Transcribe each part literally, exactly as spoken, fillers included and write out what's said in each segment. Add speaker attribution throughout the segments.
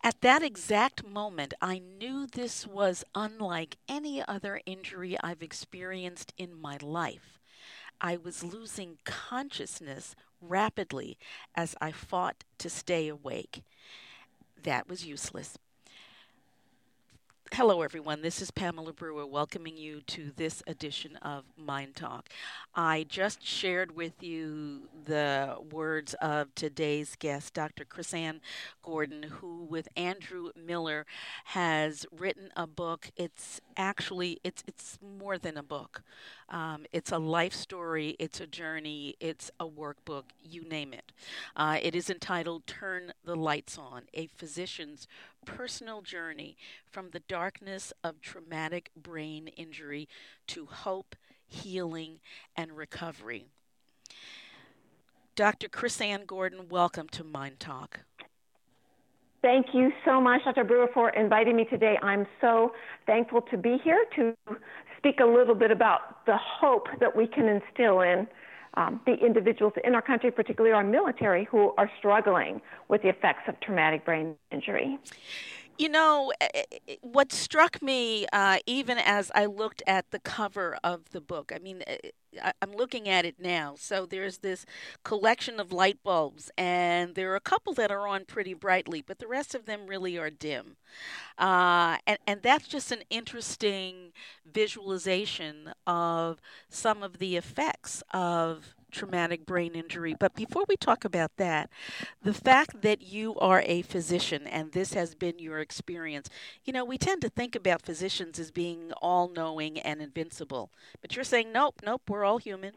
Speaker 1: At that exact moment, I knew this was unlike any other injury I've experienced in my life. I was losing consciousness rapidly as I fought to stay awake. That was useless. Hello, everyone. This is Pamela Brewer welcoming you to this edition of Mind Talk. I just shared with you the words of today's guest, Doctor Chrisanne Gordon, who, with Andrew Miller, has written a book. It's actually it's it's more than a book. Um, it's a life story. It's a journey. It's a workbook. You name it. Uh, it is entitled "Turn the Lights On: A Physician's Personal Journey from the darkness of traumatic brain injury to hope, healing, and recovery." Doctor Chrisanne Gordon, welcome to Mind Talk.
Speaker 2: Thank you so much, Doctor Brewer, for inviting me today. I'm so thankful to be here to speak a little bit about the hope that we can instill in um, the individuals in our country, particularly our military, who are struggling with the effects of traumatic brain injury.
Speaker 1: You know, what struck me, uh, even as I looked at the cover of the book, I mean, I- I'm looking at it now. So there's this collection of light bulbs, and there are a couple that are on pretty brightly, but the rest of them really are dim. Uh, and, and that's just an interesting visualization of some of the effects of traumatic brain injury. But before we talk about that, the fact that you are a physician and this has been your experience, you know, we tend to think about physicians as being all knowing and invincible. But you're saying, nope, nope, we're all human.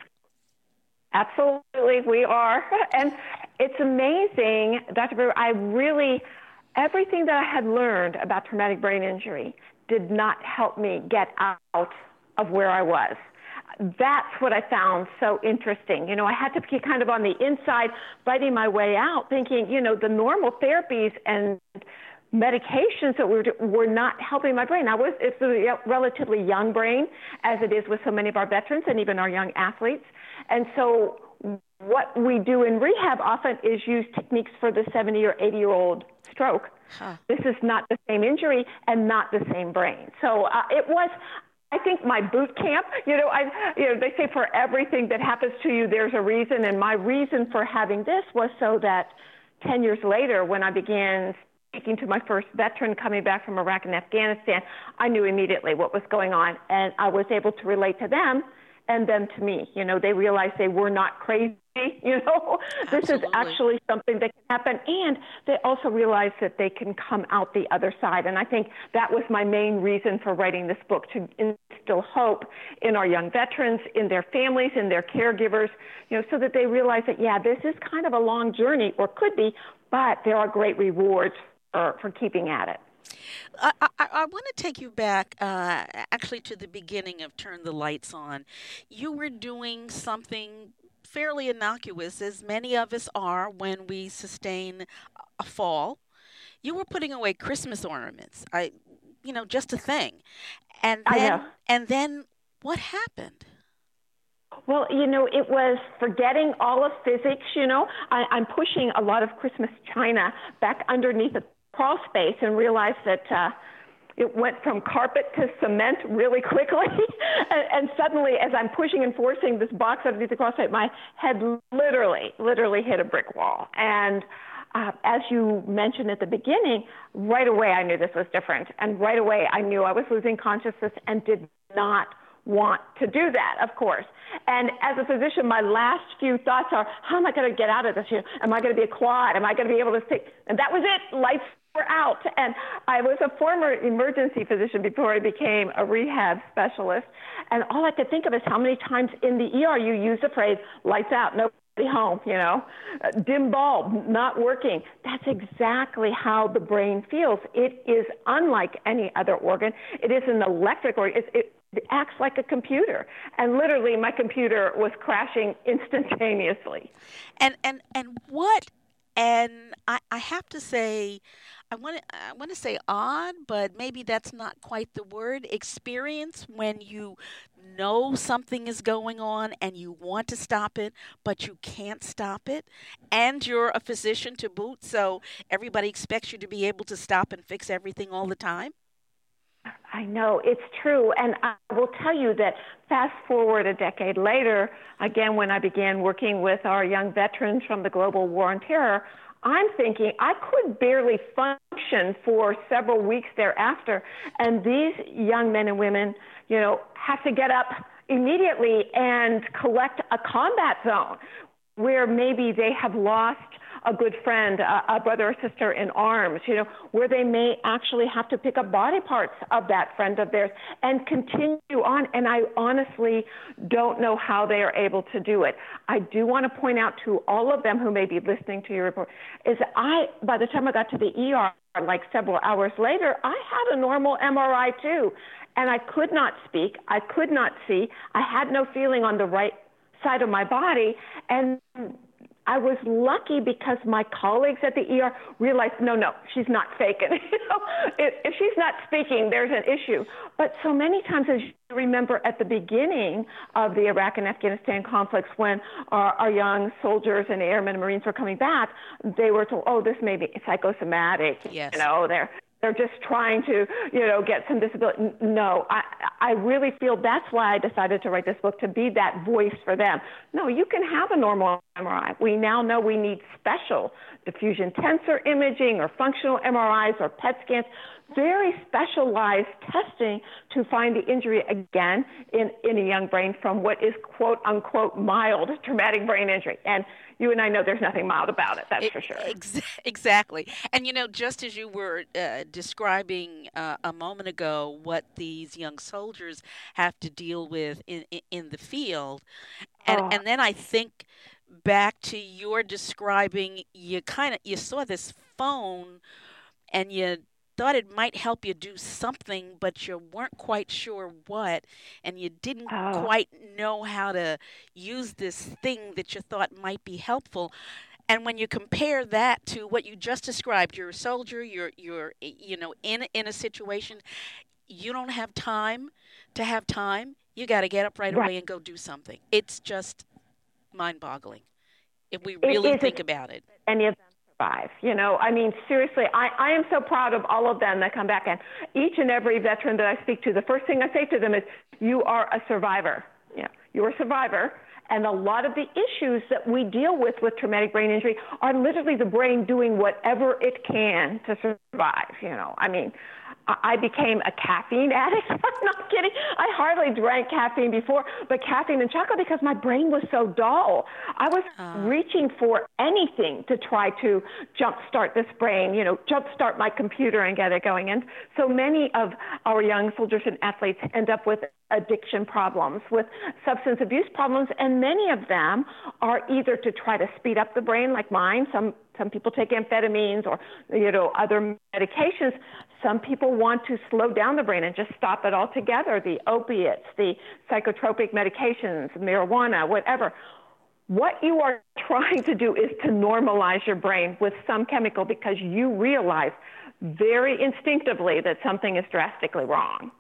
Speaker 2: Absolutely, we are. And it's amazing, Doctor Brewer, I really, everything that I had learned about traumatic brain injury did not help me get out of where I was. That's what I found so interesting. You know, I had to be kind of on the inside, fighting my way out, thinking, you know, the normal therapies and medications that were were not helping my brain. I was it's a relatively young brain, as it is with so many of our veterans and even our young athletes. And so what we do in rehab often is use techniques for the seventy or eighty year old stroke. Huh. This is not the same injury and not the same brain. So uh, it was, I think, my boot camp. You know, I, you know, they say for everything that happens to you, there's a reason. And my reason for having this was so that ten years later, when I began speaking to my first veteran coming back from Iraq and Afghanistan, I knew immediately what was going on, and I was able to relate to them and them to me. You know, they realized they were not crazy. You know,
Speaker 1: Absolutely.
Speaker 2: This is actually something that can happen. And they also realized that they can come out the other side. And I think that was my main reason for writing this book, to instill hope in our young veterans, in their families, in their caregivers, you know, so that they realize that, yeah, this is kind of a long journey, or could be, but there are great rewards for, for keeping at it.
Speaker 1: I, I, I want to take you back uh, actually to the beginning of Turn the Lights On. You were doing something fairly innocuous, as many of us are when we sustain a fall. You were putting away Christmas ornaments. I, you know, just a thing. And then,
Speaker 2: I know.
Speaker 1: And then what happened?
Speaker 2: Well, you know, it was forgetting all of physics. You know, I, I'm pushing a lot of Christmas china back underneath the crawl space and realized that uh, it went from carpet to cement really quickly. and, and suddenly, as I'm pushing and forcing this box underneath the crawl space, my head literally, literally hit a brick wall. And uh, as you mentioned at the beginning, right away I knew this was different. And right away I knew I was losing consciousness and did not want to do that, of course. And as a physician, my last few thoughts are, how am I going to get out of this? You know, am I going to be a quad? Am I going to be able to stick? And that was it. Lights were out. And I was a former emergency physician before I became a rehab specialist. And all I could think of is how many times in the E R you use the phrase, lights out, nobody home, you know, uh, dim bulb, not working. That's exactly how the brain feels. It is unlike any other organ. It is an electric organ. It, it, It acts like a computer. And literally my computer was crashing instantaneously.
Speaker 1: And and and what and I, I have to say, I want to I want to say odd, but maybe that's not quite the word. Experience when you know something is going on and you want to stop it, but you can't stop it, and you're a physician to boot, so everybody expects you to be able to stop and fix everything all the time.
Speaker 2: I know it's true. And I will tell you that fast forward a decade later, again, when I began working with our young veterans from the global war on terror, I'm thinking I could barely function for several weeks thereafter. And these young men and women, you know, have to get up immediately and collect a combat zone where maybe they have lost a good friend, a, a brother or sister in arms, you know, where they may actually have to pick up body parts of that friend of theirs and continue on. And I honestly don't know how they are able to do it. I do want to point out to all of them who may be listening to your report is I, by the time I got to the E R, like several hours later, I had a normal M R I too. And I could not speak. I could not see. I had no feeling on the right side of my body. And I was lucky because my colleagues at the E R realized, no, no, she's not faking. You know, if, if she's not speaking, there's an issue. But so many times, as you remember, at the beginning of the Iraq and Afghanistan conflicts, when our, our young soldiers and airmen and Marines were coming back, they were told, oh, this may be psychosomatic.
Speaker 1: Yes.
Speaker 2: You know, they're they're just trying to, you know, get some disability. No, I, I really feel that's why I decided to write this book, to be that voice for them. No, you can have a normal M R I. We now know we need special diffusion tensor imaging or functional M R Is or P E T scans, very specialized testing to find the injury again in, in a young brain from what is quote unquote mild traumatic brain injury. And you and I know there's nothing mild about it, that's
Speaker 1: It,
Speaker 2: for sure.
Speaker 1: ex- exactly. And, you know, just as you were uh, describing uh, a moment ago what these young soldiers have to deal with in, in, in the field, and,
Speaker 2: Oh,
Speaker 1: and then I think back to your describing, you kind of, you saw this phone and you thought it might help you do something, but you weren't quite sure what, and you didn't
Speaker 2: oh,
Speaker 1: quite know how to use this thing that you thought might be helpful. And when you compare that to what you just described, you're a soldier, you're you're you know in in a situation, you don't have time to have time. You got to get up right
Speaker 2: right.
Speaker 1: away and go do something. It's just mind-boggling if we
Speaker 2: It
Speaker 1: really
Speaker 2: is
Speaker 1: think about it.
Speaker 2: any of them survive. You know, I mean, seriously, I, I am so proud of all of them that come back. And each and every veteran that I speak to, the first thing I say to them is, you are a survivor. Yeah, you're a survivor. And a lot of the issues that we deal with with traumatic brain injury are literally the brain doing whatever it can to survive. You know, I mean, I became a caffeine addict. I'm not kidding. I hardly drank caffeine before, but caffeine and chocolate because my brain was so dull. I was
Speaker 1: Uh,
Speaker 2: reaching for anything to try to jumpstart this brain, you know, jumpstart my computer and get it going. And so many of our young soldiers and athletes end up with addiction problems, with substance abuse problems, and many of them are either to try to speed up the brain, like mine. Some some people take amphetamines or, you know, other medications. Some people want to slow down the brain and just stop it altogether, the opiates, the psychotropic medications, marijuana, whatever. What you are trying to do is to normalize your brain with some chemical because you realize very instinctively that something is drastically wrong.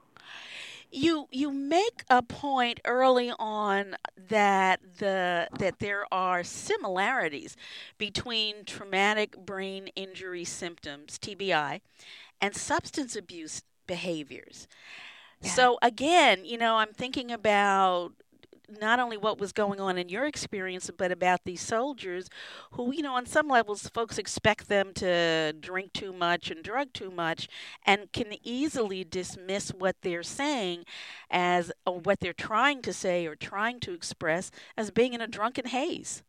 Speaker 1: You you make a point early on that the that there are similarities between traumatic brain injury symptoms, T B I, and substance abuse behaviors.
Speaker 2: Yeah.
Speaker 1: So again, you know, I'm thinking about not only what was going on in your experience, but about these soldiers who, you know, on some levels, folks expect them to drink too much and drug too much and can easily dismiss what they're saying as, or what they're trying to say or trying to express as being in a drunken haze.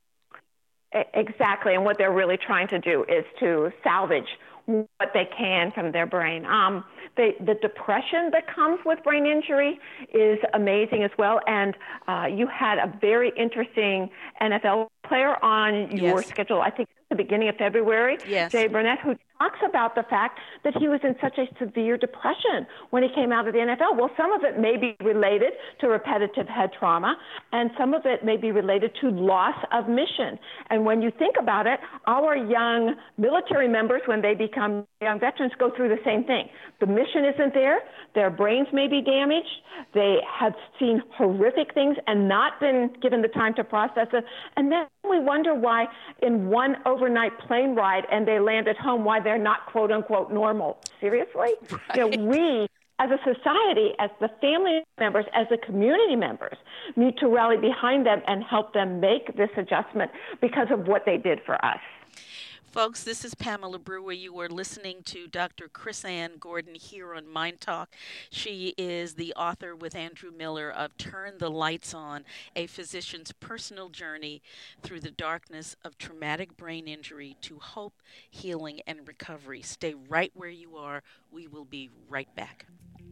Speaker 2: E- Exactly. And what they're really trying to do is to salvage what they can from their brain. Um, the, the depression that comes with brain injury is amazing as well. And uh, you had a very interesting N F L player on your
Speaker 1: Yes.
Speaker 2: schedule, I think the beginning of February,
Speaker 1: Yes.
Speaker 2: Jay Burnett, who talks about the fact that he was in such a severe depression when he came out of the N F L. Well, some of it may be related to repetitive head trauma, and some of it may be related to loss of mission. And when you think about it, our young military members, when they become young veterans, go through the same thing. The mission isn't there. Their brains may be damaged. They have seen horrific things and not been given the time to process it. And then we wonder why in one overnight plane ride and they land at home, why they're not quote unquote normal. Seriously?
Speaker 1: Right.
Speaker 2: You know, we as a society, as the family members, as the community members, need to rally behind them and help them make this adjustment because of what they did for us.
Speaker 1: Folks, this is Pamela Brewer. You are listening to Doctor KrisAnne Gordon here on Mind Talk. She is the author with Andrew Miller of Turn the Lights On, a physician's personal journey through the darkness of traumatic brain injury to hope, healing, and recovery. Stay right where you are. We will be right back.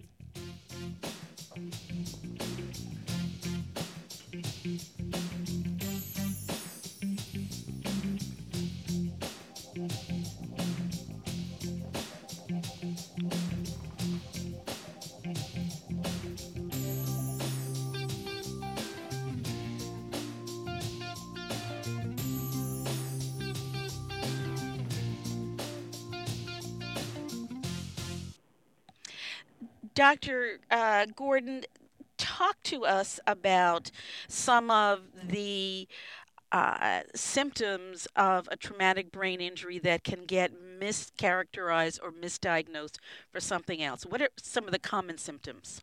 Speaker 1: Doctor Uh, Gordon, talk to us about some of the uh, symptoms of a traumatic brain injury that can get mischaracterized or misdiagnosed for something else. What are some of the common symptoms?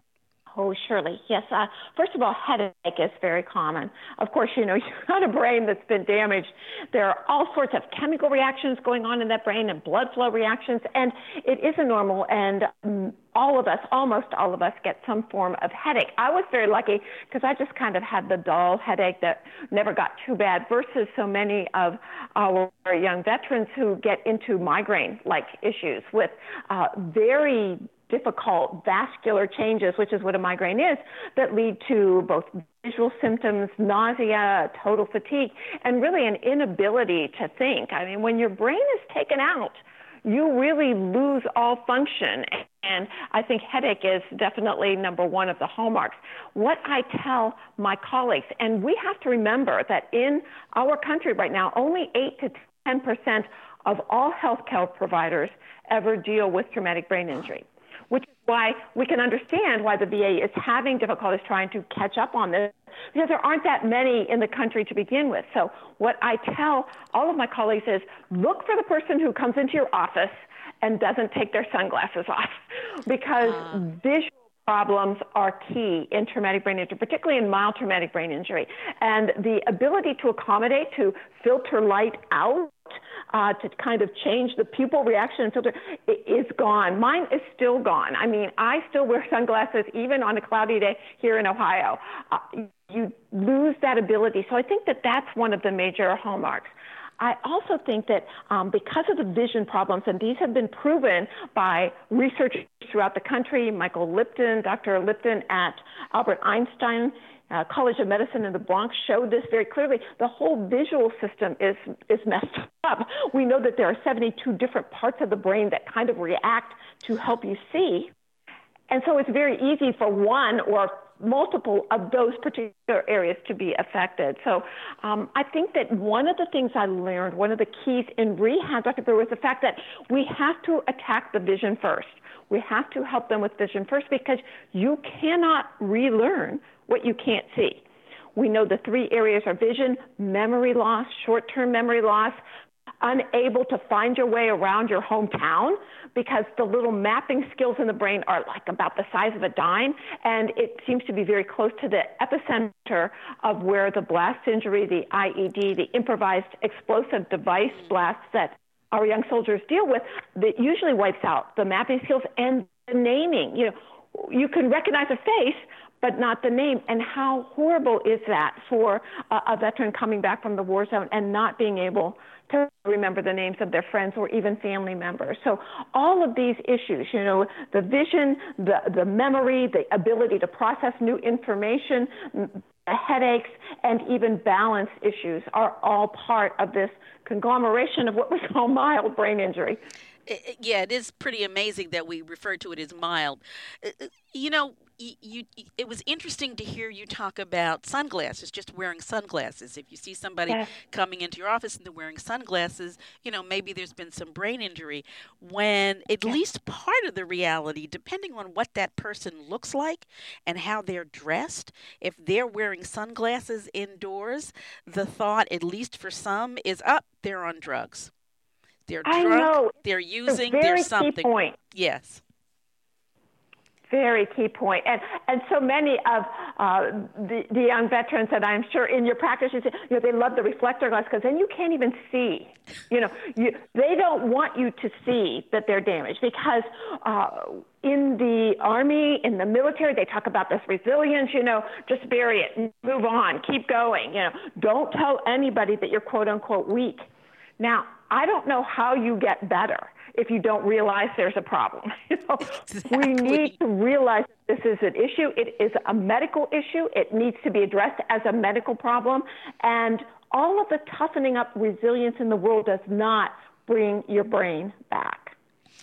Speaker 2: Oh, surely. Yes. Uh, first of all, headache is very common. Of course, you know, you've got a brain that's been damaged. There are all sorts of chemical reactions going on in that brain and blood flow reactions, and it isn't normal. And um, all of us, almost all of us, get some form of headache. I was very lucky because I just kind of had the dull headache that never got too bad versus so many of our young veterans who get into migraine-like issues with uh, very difficult vascular changes, which is what a migraine is, that lead to both visual symptoms, nausea, total fatigue, and really an inability to think. I mean, when your brain is taken out, you really lose all function. And I think headache is definitely number one of the hallmarks. What I tell my colleagues, and we have to remember that in our country right now, only eight to ten percent of all healthcare providers ever deal with traumatic brain injury, which is why we can understand why the V A is having difficulties trying to catch up on this, because there aren't that many in the country to begin with. So what I tell all of my colleagues is look for the person who comes into your office and doesn't take their sunglasses off, because uh. visual problems are key in traumatic brain injury, particularly in mild traumatic brain injury. And the ability to accommodate, to filter light out, Uh, to kind of change the pupil reaction filter is gone. Mine is still gone. I mean, I still wear sunglasses even on a cloudy day here in Ohio. Uh, you lose that ability. So I think that that's one of the major hallmarks. I also think that um, because of the vision problems, and these have been proven by researchers throughout the country, Michael Lipton, Doctor Lipton at Albert Einstein Uh, College of Medicine in the Bronx showed this very clearly. The whole visual system is is messed up. We know that there are seventy-two different parts of the brain that kind of react to help you see. And so it's very easy for one or multiple of those particular areas to be affected. So um, I think that one of the things I learned, one of the keys in rehab, Doctor Brewer, was the fact that we have to attack the vision first. We have to help them with vision first, because you cannot relearn what you can't see. We know the three areas are vision, memory loss, short-term memory loss, unable to find your way around your hometown because the little mapping skills in the brain are like about the size of a dime, and it seems to be very close to the epicenter of where the blast injury, the I E D, the improvised explosive device blasts that our young soldiers deal with, that usually wipes out the mapping skills and the naming. You know, you can recognize a face, but not the name. And how horrible is that for a, a veteran coming back from the war zone and not being able to remember the names of their friends or even family members? So all of these issues, you know, the vision, the, the memory, the ability to process new information, headaches, and even balance issues are all part of this conglomeration of what we call mild brain injury.
Speaker 1: I- Yeah, it is pretty amazing that we refer to it as mild. Uh, uh, You know, y- you, y- it was interesting to hear you talk about sunglasses, just wearing sunglasses. If you see somebody
Speaker 2: Yes.
Speaker 1: coming into your office and they're wearing sunglasses, you know, maybe there's been some brain injury. When at
Speaker 2: Yes.
Speaker 1: least part of the reality, depending on what that person looks like and how they're dressed, if they're wearing sunglasses indoors, the thought, at least for some, is up, they're on drugs. They're
Speaker 2: I
Speaker 1: drunk,
Speaker 2: know.
Speaker 1: they're
Speaker 2: It's a
Speaker 1: using,
Speaker 2: very
Speaker 1: there's
Speaker 2: key
Speaker 1: something.
Speaker 2: point.
Speaker 1: Yes.
Speaker 2: Very key point. And and so many of uh, the, the young veterans that I'm sure in your practice, you, say, you know, they love the reflector glass because then you can't even see. You know, you, they don't want you to see that they're damaged because uh, in the Army, in the military, they talk about this resilience, you know, just bury it, move on, keep going. You know, don't tell anybody that you're quote unquote weak. Now, I don't know how you get better if you don't realize there's a problem. You know,
Speaker 1: Exactly.
Speaker 2: we need to realize that this is an issue. It is a medical issue. It needs to be addressed as a medical problem. And all of the toughening up resilience in the world does not bring your brain back.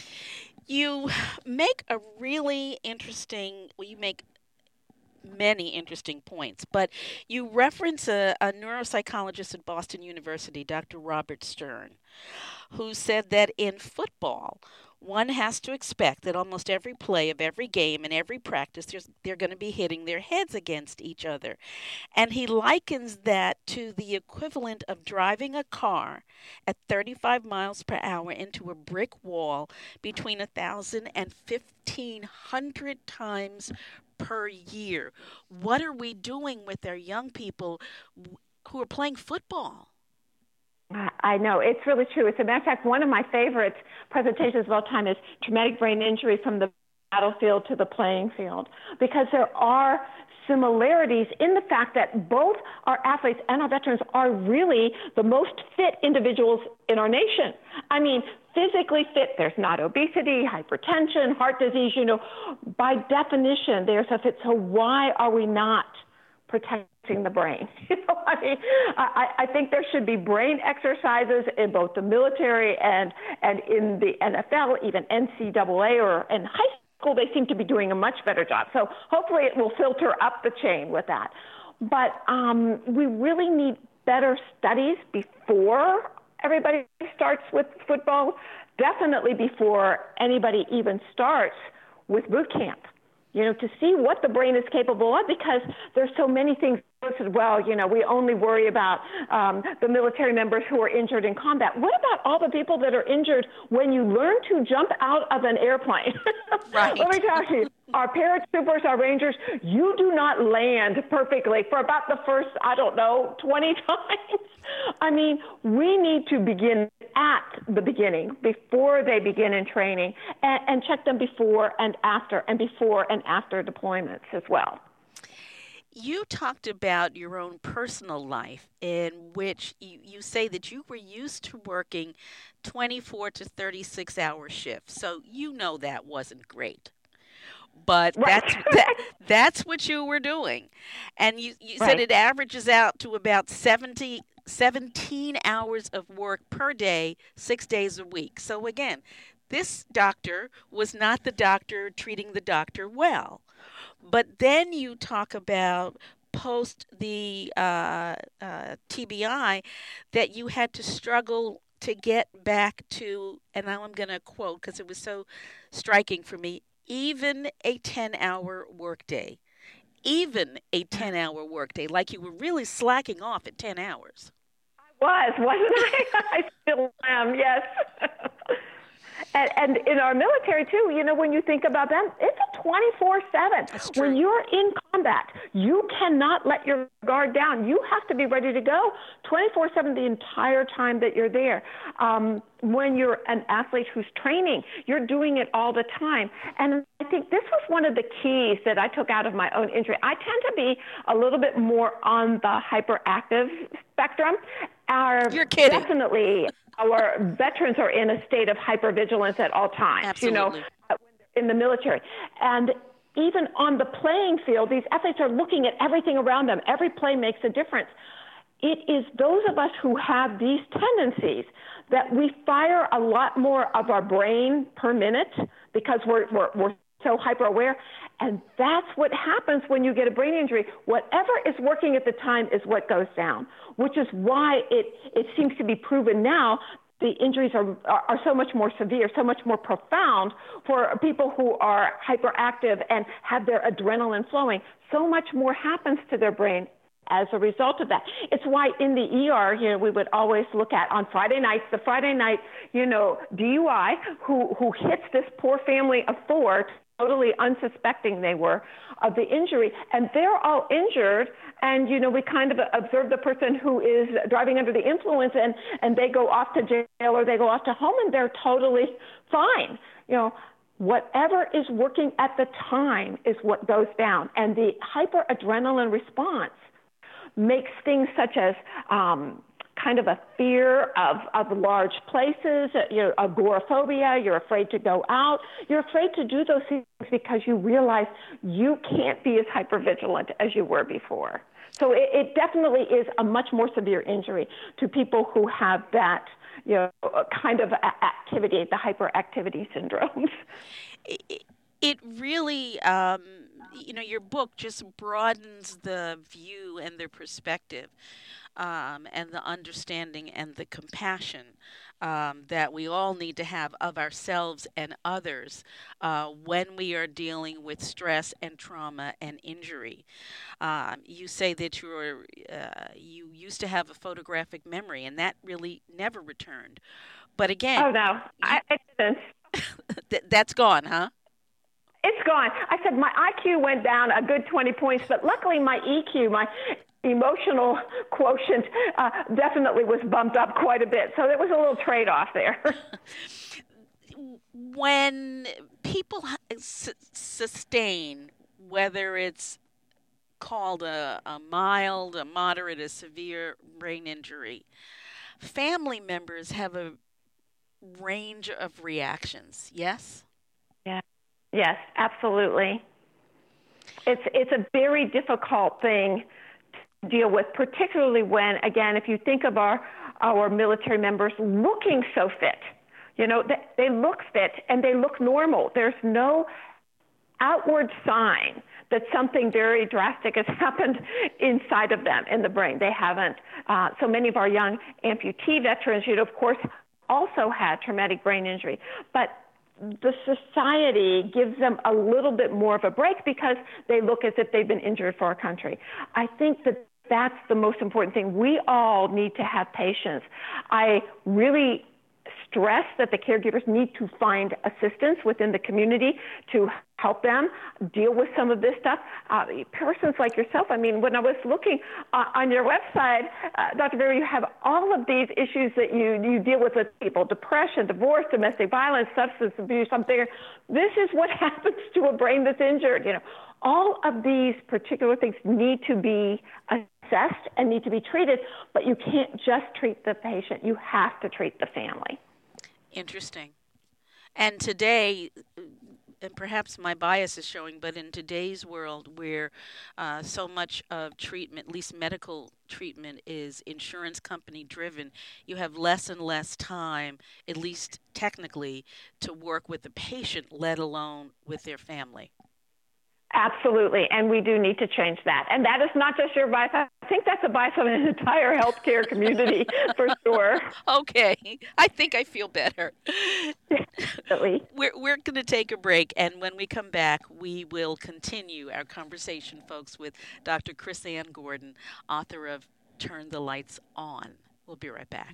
Speaker 1: You make a really interesting, well, you make many interesting points, but you reference a, a neuropsychologist at Boston University, Doctor Robert Stern, who said that in football, one has to expect that almost every play of every game and every practice, there's, they're going to be hitting their heads against each other. And he likens that to the equivalent of driving a car at thirty-five miles per hour into a brick wall between one thousand and fifteen hundred times per year. What are we doing with our young people who are playing football?
Speaker 2: I know. It's really true. As a matter of fact, one of my favorite presentations of all time is Traumatic Brain Injury from the Battlefield to the Playing Field, because there are similarities in the fact that both our athletes and our veterans are really the most fit individuals in our nation. I mean, physically fit, there's not obesity, hypertension, heart disease, you know, by definition, there's a fit. So why are we not protecting the brain? You know, I mean, I, I think there should be brain exercises in both the military and, and in the N F L, even N C double A or in high school, they seem to be doing a much better job. So hopefully it will filter up the chain with that. But um, we really need better studies before everybody starts with football, definitely before anybody even starts with boot camp, you know, to see what the brain is capable of, because there's so many things. Well, you know, we only worry about um, the military members who are injured in combat. What about all the people that are injured when you learn to jump out of an airplane?
Speaker 1: Right.
Speaker 2: Let me tell you, our paratroopers, our rangers, you do not land perfectly for about the first, I don't know, twenty times. I mean, we need to begin at the beginning, before they begin in training, and, and check them before and after, and before and after deployments as well.
Speaker 1: You talked about your own personal life, in which you, you say that you were used to working twenty-four to thirty-six hour shifts. So you know that wasn't great. But
Speaker 2: Right.
Speaker 1: that's that, that's what you were doing. And you, you said
Speaker 2: Right.
Speaker 1: it averages out to about seventy, seventeen hours of work per day, six days a week. So again, this doctor was not the doctor treating the doctor well. But then you talk about post the uh, uh, T B I that you had to struggle to get back to, and now I'm going to quote because it was so striking for me, even a ten hour workday. Even a ten hour workday, like you were really slacking off at ten hours.
Speaker 2: Was, wasn't I? I still am, yes. And, and in our military, too, you know, when you think about them, it's a twenty-four seven.
Speaker 1: That's true.
Speaker 2: When you're in combat, you cannot let your guard down. You have to be ready to go twenty-four seven the entire time that you're there. Um, when you're an athlete who's training, you're doing it all the time. And I think this was one of the keys that I took out of my own injury. I tend to be a little bit more on the hyperactive spectrum. Our,
Speaker 1: You're kidding.
Speaker 2: Definitely, our veterans are in a state of hypervigilance at all times.
Speaker 1: Absolutely.
Speaker 2: You know, in the military. And even on the playing field, these athletes are looking at everything around them. Every play makes a difference. It is those of us who have these tendencies that we fire a lot more of our brain per minute because we're, we're, we're so hyper aware. And that's what happens when you get a brain injury. Whatever is working at the time is what goes down, which is why it, it seems to be proven now the injuries are, are, are so much more severe, so much more profound for people who are hyperactive and have their adrenaline flowing. So much more happens to their brain as a result of that. It's why in the E R, you know, we would always look at on Friday nights, the Friday night, you know, D U I, who, who hits this poor family of four, totally unsuspecting they were of the injury, and they're all injured, and you know we kind of observe the person who is driving under the influence, and and they go off to jail or they go off to home, and they're totally fine. You know, whatever is working at the time is what goes down, and the hyperadrenaline response makes things such as um, kind of a fear of, of large places, you're agoraphobia, you're afraid to go out, you're afraid to do those things because you realize you can't be as hypervigilant as you were before. So it, it definitely is a much more severe injury to people who have that, you know, kind of activity, the hyperactivity syndromes.
Speaker 1: It, it really, um, you know, your book just broadens the view and the perspective. Um, and the understanding and the compassion um, that we all need to have of ourselves and others uh, when we are dealing with stress and trauma and injury. Um, you say that you were, uh, you used to have a photographic memory, and that really never returned. But again,
Speaker 2: oh no, I, I didn't.
Speaker 1: th- that's gone, huh?
Speaker 2: It's gone. I said my I Q went down a good twenty points, but luckily my E Q, my emotional quotient, uh, definitely was bumped up quite a bit. So there was a little trade-off there.
Speaker 1: When people su- sustain, whether it's called a, a mild, a moderate, a severe brain injury, family members have a range of reactions, yes?
Speaker 2: Yeah. Yes, absolutely. It's it's a very difficult thing to deal with, particularly when, again, if you think of our, our military members looking so fit, you know, they, they look fit and they look normal. There's no outward sign that something very drastic has happened inside of them in the brain. They haven't. Uh, so many of our young amputee veterans, you know, of course, also had traumatic brain injury. But the society gives them a little bit more of a break because they look as if they've been injured for our country. I think that that's the most important thing. We all need to have patience. I really stress that the caregivers need to find assistance within the community to help them deal with some of this stuff. Uh, persons like yourself, I mean, when I was looking uh, on your website, uh, Doctor Berry, you have all of these issues that you, you deal with with people: depression, divorce, domestic violence, substance abuse. I'm thinking, this is what happens to a brain that's injured. You know, all of these particular things need to be assessed and need to be treated, but you can't just treat the patient. You have to treat the family.
Speaker 1: Interesting. And today, and perhaps my bias is showing, but in today's world where uh, so much of treatment, at least medical treatment, is insurance company driven, you have less and less time, at least technically, to work with the patient, let alone with their family.
Speaker 2: Absolutely, and we do need to change that. And that is not just your bias. I think that's a bias of an entire healthcare community, for sure.
Speaker 1: Okay, I think I feel better.
Speaker 2: Definitely.
Speaker 1: We're, we're going to take a break, and when we come back, we will continue our conversation, folks, with Doctor KrisAnne Gordon, author of Turn the Lights On. We'll be right back.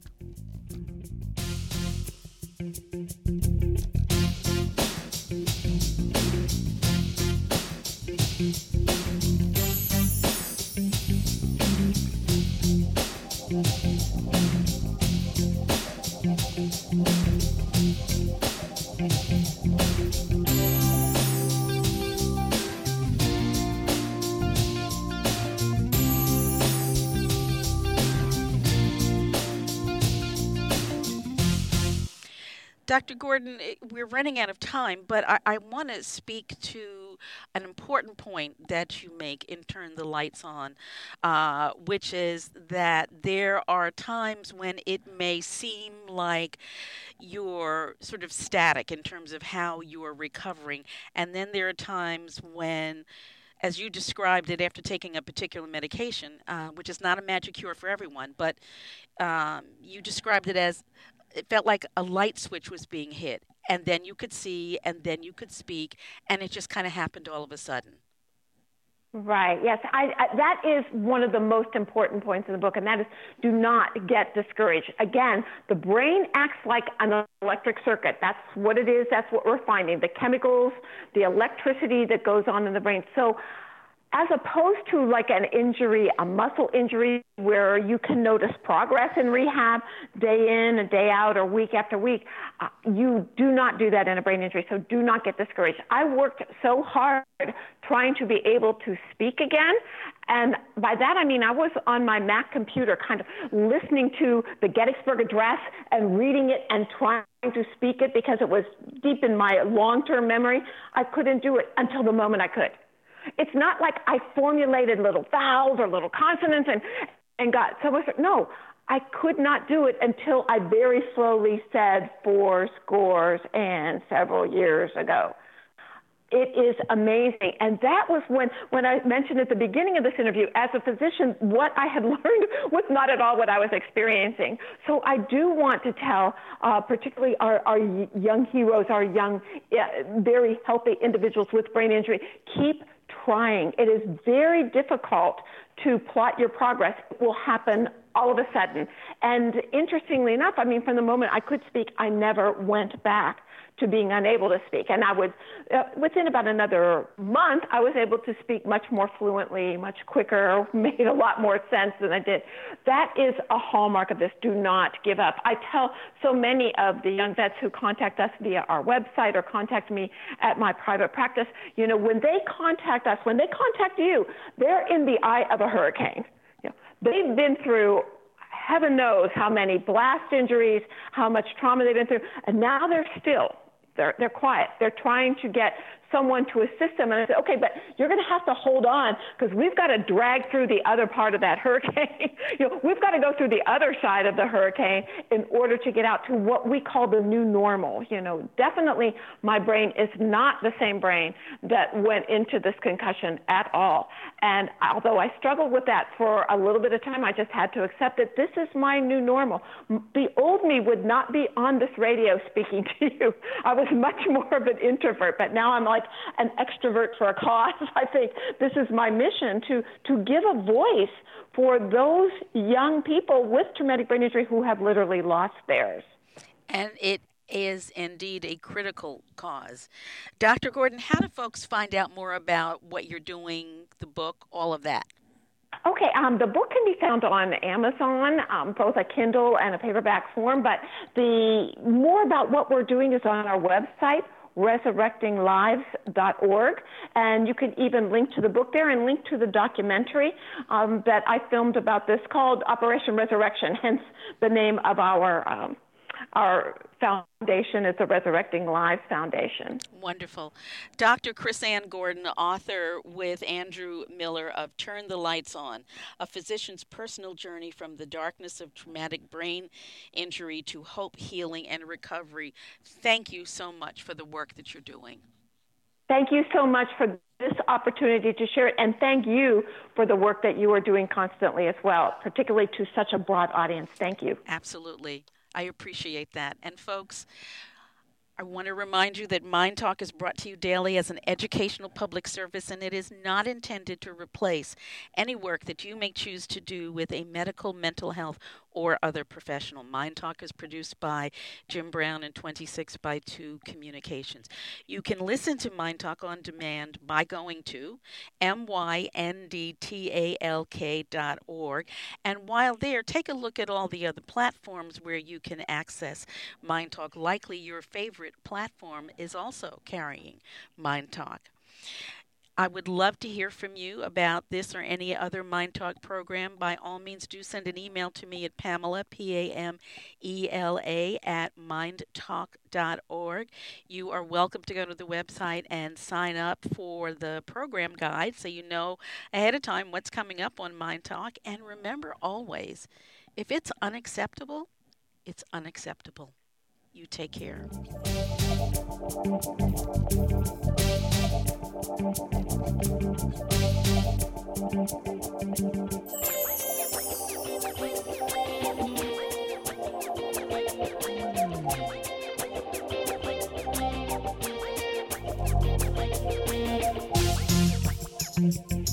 Speaker 1: Doctor Gordon, we're running out of time, but I, I want to speak to to an important point that you make in Turn the Lights On, uh, which is that there are times when it may seem like you're sort of static in terms of how you're recovering. And then there are times when, as you described it, after taking a particular medication, uh, which is not a magic cure for everyone, but um, you described it as it felt like a light switch was being hit. And then you could see, and then you could speak, and it just kind of happened all of a sudden.
Speaker 2: Right. Yes. I, I, that is one of the most important points in the book, and that is do not get discouraged. Again, the brain acts like an electric circuit. That's what it is. That's what we're finding. The chemicals, the electricity that goes on in the brain. So as opposed to like an injury, a muscle injury, where you can notice progress in rehab day in and day out or week after week, uh, you do not do that in a brain injury, so do not get discouraged. I worked so hard trying to be able to speak again, and by that I mean I was on my Mac computer kind of listening to the Gettysburg Address and reading it and trying to speak it because it was deep in my long-term memory. I couldn't do it until the moment I could. It's not like I formulated little vowels or little consonants and, and got so much. No, I could not do it until I very slowly said four scores and several years ago. It is amazing. And that was when, when I mentioned at the beginning of this interview, as a physician, what I had learned was not at all what I was experiencing. So I do want to tell, uh, particularly our, our young heroes, our young, uh, very healthy individuals with brain injury, keep trying. It is very difficult to plot your progress. It will happen all of a sudden. And interestingly enough, I mean, from the moment I could speak, I never went back to being unable to speak. And I would, uh, within about another month, I was able to speak much more fluently, much quicker, made a lot more sense than I did. That is a hallmark of this. Do not give up. I tell so many of the young vets who contact us via our website or contact me at my private practice, you know, when they contact us, when they contact you, they're in the eye of a hurricane. You know, they've been through heaven knows how many blast injuries, how much trauma they've been through, and now they're still They're, they're quiet. They're trying to get someone to assist them. And I said, okay, but you're going to have to hold on because we've got to drag through the other part of that hurricane. you know, we've got to go through the other side of the hurricane in order to get out to what we call the new normal. You know, definitely my brain is not the same brain that went into this concussion at all. And although I struggled with that for a little bit of time, I just had to accept that this is my new normal. The old me would not be on this radio speaking to you. I was much more of an introvert, but now I'm like an extrovert for a cause. I think this is my mission to, to give a voice for those young people with traumatic brain injury who have literally lost theirs.
Speaker 1: And it is indeed a critical cause. Doctor Gordon, how do folks find out more about what you're doing, the book, all of that?
Speaker 2: Okay, um, the book can be found on Amazon, um, both a Kindle and a paperback form, but the more about what we're doing is on our website, resurrecting lives dot org, and you can even link to the book there and link to the documentary um, that I filmed about this called Operation Resurrection, hence the name of our um, our foundation is the Resurrecting Lives Foundation.
Speaker 1: Wonderful. Doctor Chris-Ann Gordon, author with Andrew Miller of Turn the Lights On, a physician's personal journey from the darkness of traumatic brain injury to hope, healing, and recovery. Thank you so much for the work that you're doing.
Speaker 2: Thank you so much for this opportunity to share it, and thank you for the work that you are doing constantly as well, particularly to such a broad audience. Thank you.
Speaker 1: Absolutely. I appreciate that. And folks, I want to remind you that Mind Talk is brought to you daily as an educational public service, and it is not intended to replace any work that you may choose to do with a medical, mental health, or other professional. Mind Talk is produced by Jim Brown and twenty-six by two Communications. You can listen to Mind Talk on demand by going to M Y N D T A L K dot org. And while there, take a look at all the other platforms where you can access Mind Talk. Likely your favorite platform is also carrying Mind Talk. I would love to hear from you about this or any other Mind Talk program. By all means, do send an email to me at Pamela, P A M E L A, at mind talk dot org. You are welcome to go to the website and sign up for the program guide so you know ahead of time what's coming up on Mind Talk. And remember always, if it's unacceptable, it's unacceptable. You take care. Thank you.